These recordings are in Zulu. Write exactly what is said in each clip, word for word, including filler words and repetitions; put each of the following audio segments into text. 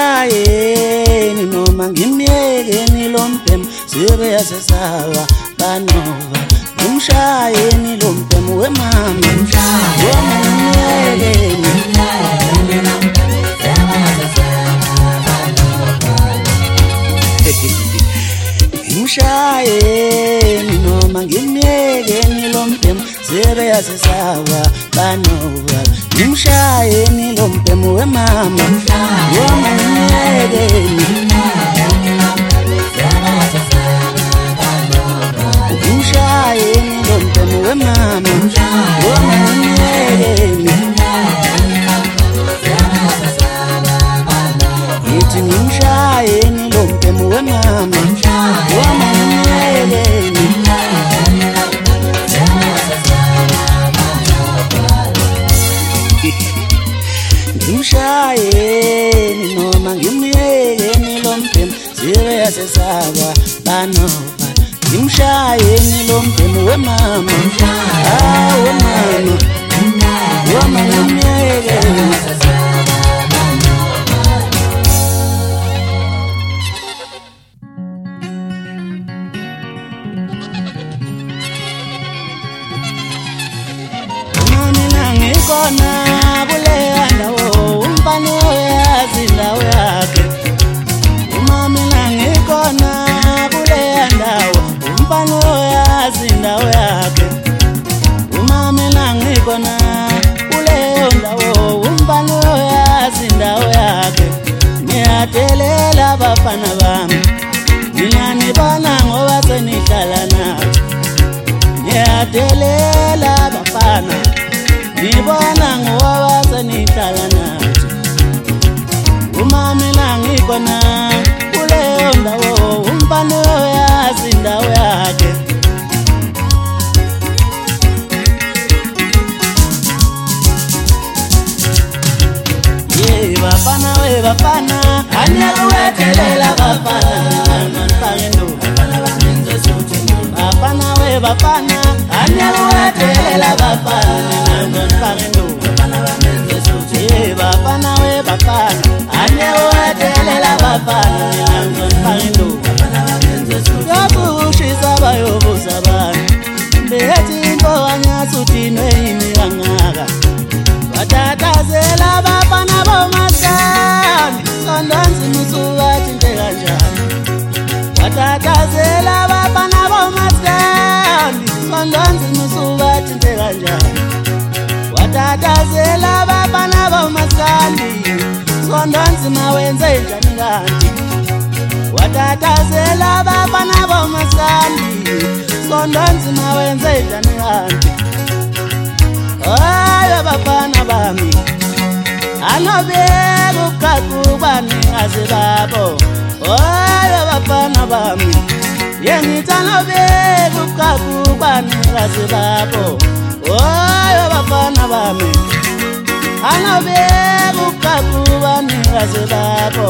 Ngimshayeni noma ngimyekeni lo mbhemu sibe yasesawa banova. Ngimshayeni lo mbhemu wemama ngimshayeni Ngimshayeni noma ngimyekeni lo mbhemu sibe yasesawa banova. Ngimshayeni lo mbhemu wemama ngimyekeni Ngimshayeni lo mbhemu wemama ngimyekeni Ngithi ngimshayeni lo mbhemu wemama ngimyekeni Ngimshayeni noma ngimyekeni lo mbhemu sibe yasesawa banova. Ngimshayeni lo mbhemu wemama ah wemama wemama ngimyekeni mama nangikona kule ndawo umfana uyazi ndawo yakhe. Mama nangikona kule ndawo umfana uyazi ndawo yakhe. Mama nangikona kule ndawo umfana uyazi ndawo yakhe. Ngiyadelela abafana bami ngiyanibona ngoba senihlala nabo. Ngiyadelela abafana ngibona ngoba senihlala nathi. Umama nangikona kule ndawo umfana uyazi ndawo yakhe. Ye bafana we bafana anyakuwethelela bafana nonfakendo bafana we bafana anyakuwethelela bafana nonfakendo ye bafana we bafana anyakuwethelela bafana nonfakendo yakushisa bayobuza bani bethi into anyasuthinwe imikangaka. Watatazela bafana bomaskandi sondonzi musubathi nte kanjani. Watatazela bafana bomaskandi sondonzi musubathi nte kanjani. Watatazela bafana bomaskandi sondonzi mawenze njani kanti. Watatazela bafana bomaskandi sondonzi mawenze njani kanti. Ayo bafana bami anobeka ukakubani azibabo. Ayo bafana bami yengithi anobeka ukakubani azibabo. Ayo bafana bami anobeka ukakubani azibabo.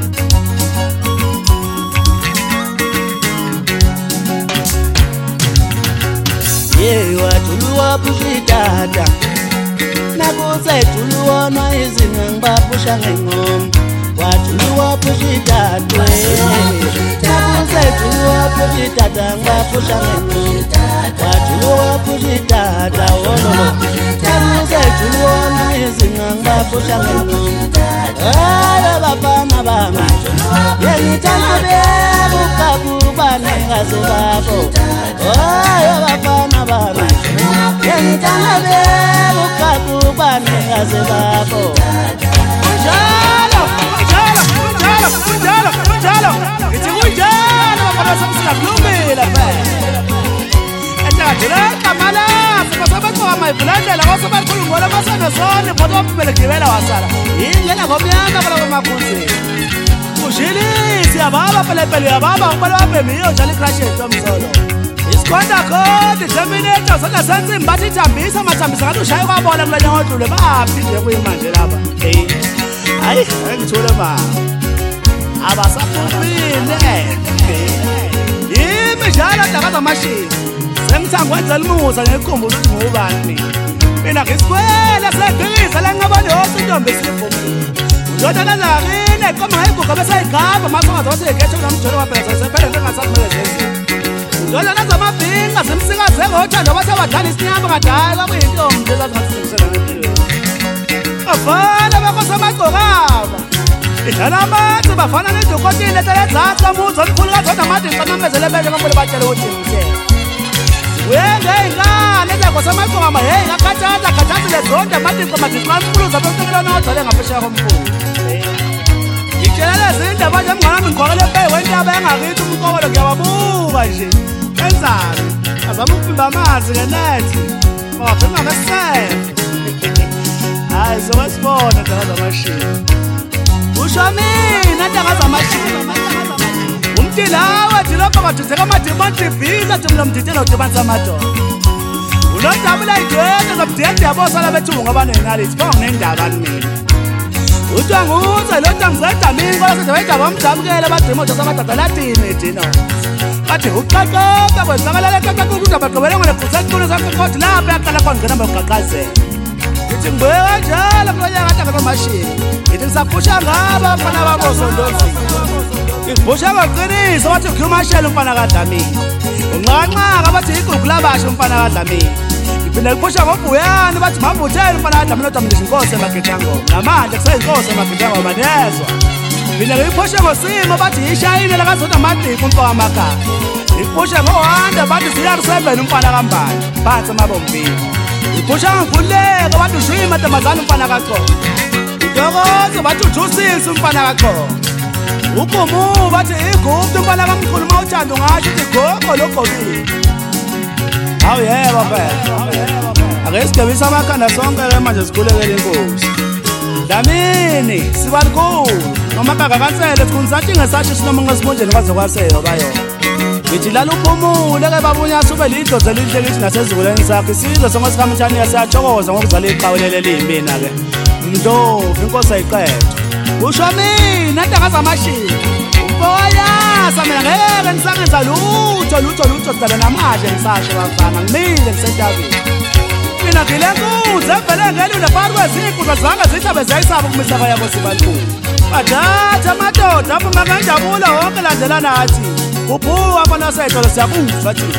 Ye watuluwa pushitata nakuse tuluwa no izinga ngibapusha ngengoma. Watuluwa pushitata nakuse tuluwa pushitata ngibapusha ngengoma. Watuluwa pushitata wololo nakuse tuluwa no izinga ngibapusha ngengoma. Ayo bafana bami yengithi anobeka ukakubani azibabo. Ayo bafana bami yengithi anobeka ukakubani azibabo. Kunjalo kunjalo kunjalo kunjalo kunjalo ngithi kunjalo bafana sesiyakulungela phela. Entakadela kamala sebasabaqoka mayivulandela kwasebakhulungwa masana sone kodwa ubelekibela wasala indlela ngomnyama bala bamakhuzeni. Ujilisi yababa pelepele yababa ubala wabemiyo njalo icrash etomsolo. Isikhonda khona Terminator saka senze imbathi ithambisa mathambisa ngathi ushaye kwabona kulanya ngodlule baphi nje kuyimanje lapha. Hey hayi ngithole ba abasaphumile. Yimi njalo ndakaza mashini sengithangwenza limuza ngekukhumbula ukuthi ngubani mina. Mina ngisikwela segisa la ngabona yonke intombi esifumile Doda nazarine koma hayiguga bese ayigaba masonga zathi ekhethe nomjolo waphela sephela njengasasimele zenzi. Doda nazamabhinga simsikaze ngothando bathe badala isinyama kadala kuyintombi lezazingathusela ngempilo. Abafana bakosamagcokaba idlala amanzi bafana nedokotile etelezathu kamuzi omkhulu kazoda amade ngiqamamezele bele kampole batshele ukuthi ngitshela wengeyingane zakosamagcokama heyi kakhathatha khathathile zonke amade ngiqamadiqamkhulu zabesekelana ozale ngaphesheya komkhulu. Ngitshela lezi indaba nje mnganami ngiqokele peyi wentaba yangakithi umqokolo ngiyawabuka nje enzani azama ukuvimba amanzi-ke nethi bawavimba ngesefo. Hayi sokwasibona ntanga zamashini usho mina ntanga zamashini umtilawo ethi lokho kwadutheka amadimoni visa thi mlo mdidelo udibanisa amadoda unodabula idwete zobudede yabosala bethungu abanenalithi bonga nendaba mina uthiwa nguze lota ngisedamini kola sede wayidaba wamdabukela abadimoto samadadalatini edino bathi uqaqoqa kwenzakalala qaqaqukuda bagqibele ngolebhusa equlu sasekhodi lapho yaqala khona ngenamba yokuqaqazela. Ngithi ngibeka njalo kulonyaka ntanga zamashini ngithi ngisabhusha ngabo abafana babosondozini ngibhusha ngoqiniso bathi ukhumashela umfana kaDlamini unqanqaka bathi igugu labasha umfana kaDlamini ngiphinde ngibhusha ngobhuyane bathi mavuthele umfana kaDlamini odwa mina inkosi emagetshangoma namanje kuseyinkosi emagetshangoma nezwa. Ngiphinde ngiyiphushe ngosimo bathi yishayile lakazoda amadiku umfana wamakhaya ngiphushe ngohanda bathi ziyariseven umfana kambani phansi emabombini ngibhusha ngivuleka bathi ushwima matamazana umfana kaChoko udokoze bathi ujusisi umfana kaChoko ugumu bathi igupti umfana kamkhulu uma uthanda ungasho uthi gogo logqokile. Hawu yebo phela ake sigabisa amakhanda sonke-ke manje sikhulekele inkosi Dlamini sibalikulu noma kangakansele sikhunisathi ngesasho sinoma ngesibunjeni kwaze kwaseyo bayona. Ngithi lala uphumule-ke babunyasa ube lidlozi elihle kithi nasezikuleni sakho isizwe sonke sikamthaniya siyathokoza ngokuzala iqhawelele eliyimbina-ke Mdlovu inkosi ayiqedwe usho mina ntanga zamashini umfoyasa mina ngeke nisangenza lutho lutho lutho kuzabe namanje ngisasho bafana ngimile ngisentabeni mina ngile nkunzi evele ngelule phakathi kwezinkundla zange zihlabe ziyayisaba ukumisaka yabo sibalikulu badatha amadoda aphuma kanjabula wonke landela nathi uphuka abona setolo siyakuzwa thina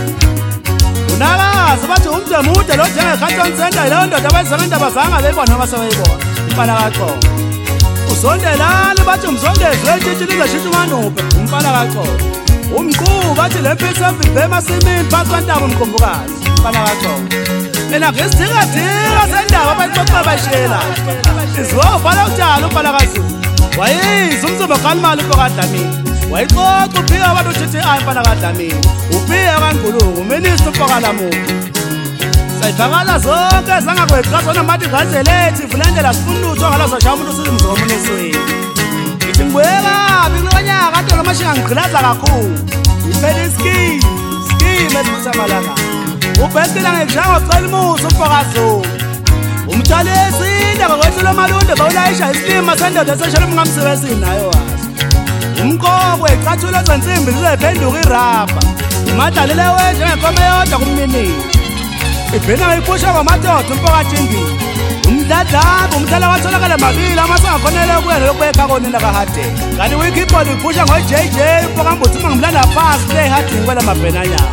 unakazi bathi umde mude lo njengekhathon center leyo ndoda abayizakendaba zange beyibona noma sebeyibona umfana kaChoko usondelani bathi umsondezwe entshintshi lizashitsha umanuphe umfana kaChoko umqhubu bathi le mpisi evimbe emasimini phansi kwentaba umqumbukazi umfana kaChoko mina ngisidikadika sendaba abayixoxa bayishiyela iziwobhala utshalo umfana kaZulu wayiza umzimba kalimali upho kaDlamini wayixoxa uphiya abantu uthi ayi mfana kaDlamini uphiya kaNgulungu uminister upho kaLamuka sayivakala zonke zangakweqazona mathi ngazelethi vulendela sifuna utho ngalazashaya umuntu usizi mzomunye esweni. Ngithi ngibuyekabi kulonyaka kade lo mashinga ngigqilaza kakhulu iphela iskimi skimi esibusa amalanga ubhekela ngekujanga ocela umusa upho kaZulu umthwalo esinde ngokwethula amalunde bawulayisha isilima sendoda eseshela umngamsebenzini nayo wazi umqoko eqathula ezensimbi zizephenduka irabha umadlalile wenje ngekome yodwa kumninini ibhena ngayiphusha ngamadoda umphakathingini umdladlamba umdlala watholakala mabili amasonga khonele ukuyela lokubekha konina kahadeni kanti wikipholi iphusha ngo-J J umphakambuthu uma ngimlanda phansi kule hadini kwela mabhenanyana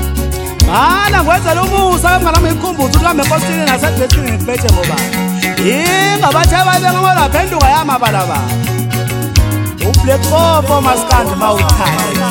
Mana ngwenzela umusa emnganami ngikhumbutha ukuthi kambe enkosini nasedwetini ngiphethe ngobani ingabathi abayibenga ngola phenduka yamabalabala ublack popo maskandi mawuthanda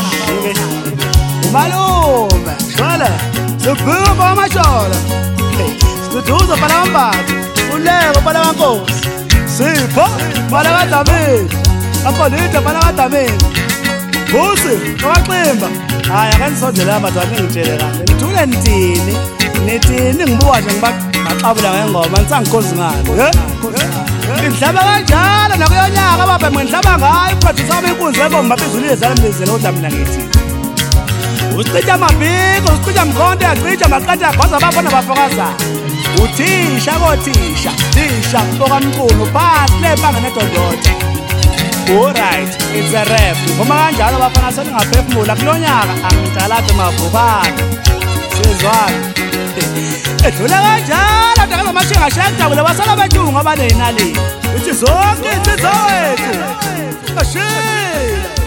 umalume shwele sibhuma amashola siduduza phala kambathi uleko phala kankosi sipho phala kaDlamini apolite phala kaDlamini busi kaXimba hayi akanisondela amadwana ngitshele kahle ngithule nithini nithini ngibuka nje ngibaxabula ngengoma nisangikhozi ngani he ngidlaba kanjalo nakuyonyaka baba ngidlaba ngayo producer wami inkunzi yebo maphezulu yezala mlezela kodwa mina ngithi usicija amabhiko usicija mkhonto yacija amaqatha yagwaza abafana bafokazana uthisha kothisha thisha mfoka mqunu phasi lebanga nedodota. Alright, it's a rap. Ngoma kanjalo bafana seningaphefumula kulonyaka angidala apha emavukana sizwana edlule kanjalo ndakaza mashinga shakudabula basala bethunga abanenali ithi zonke insizwa wethu ashila